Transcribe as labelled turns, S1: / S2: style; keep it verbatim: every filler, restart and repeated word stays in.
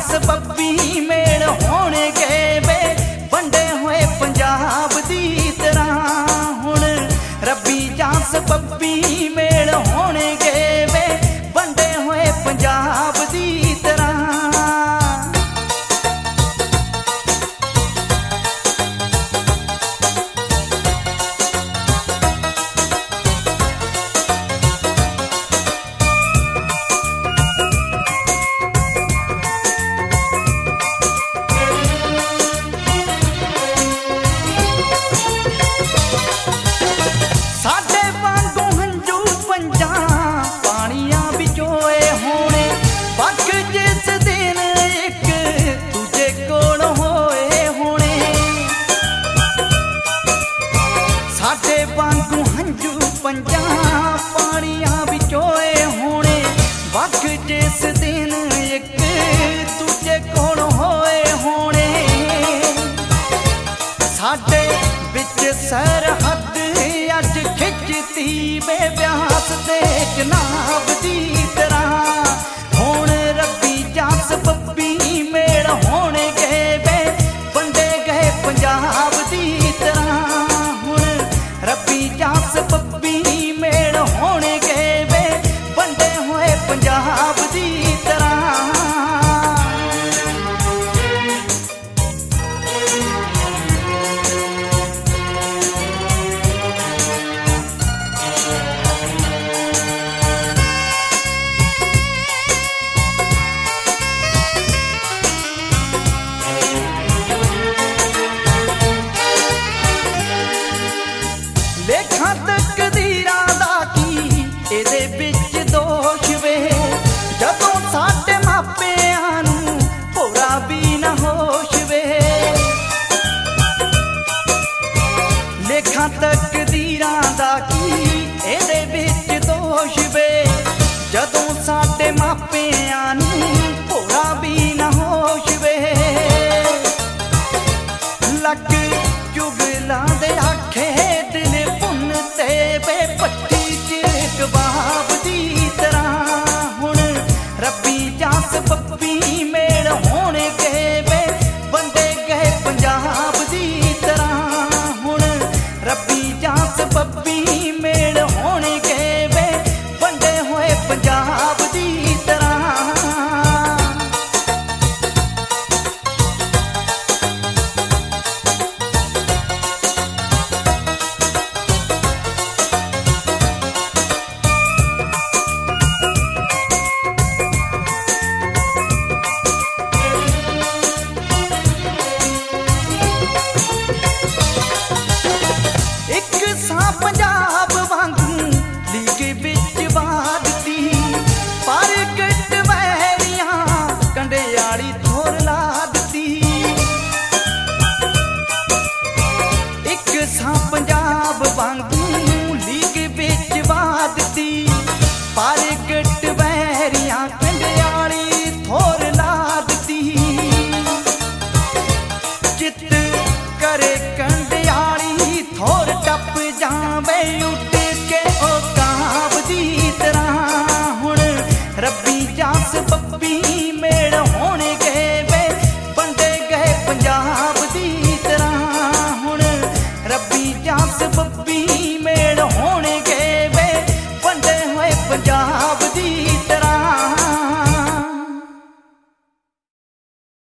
S1: सबबी mail होणगे वे वंडे होए पंजाब दी तरह हुण रब्बी जां सबबी मेल होणगे वे वंडे होए पंजाब दी तरह। पंजा पानियां बिचोए होने वक्त जिस दिन एक दूजे कोल होए होने साडे बिच सरहद अज खिचती वे ब्यास ते जनाब दी तरह हुण रब्बी जां सबबी मेल होणगे वे वंडे गए पंजाब दी तरह हुण रब्बी जां सबबी मेल होणगे वे वंडे होए पंजाब दी तरह। लेखा तकदीरां दा की इहदे विच दोष वे जदों साडे मापिआं नूं भोरा भी ना होश वे। लेखा तकदीरां दा की इहदे विच दोष वे जदों साडे मापिआं नूं भोरा भी ना होश वे। लक चुगलां दे आखे दिल वे पट्टी च कबाब दी तरह हुण रब्बी जां सबबी मेल होणगे वे वंडे गए पंजाब दी तरह हुण रब्बी जां सबबी मेल होणगे वे वंडे होए पंजाब दी तरह। पंजाब वांगू लीग विच वादती पर गट वैरियां कंडियाली थोर ला दिती। एक सा पंजाब वांगू लीग विच वादती पर गट वैरियां कंडियाली थोर ला दिती। चित करे कंडियाली थोर टप जावे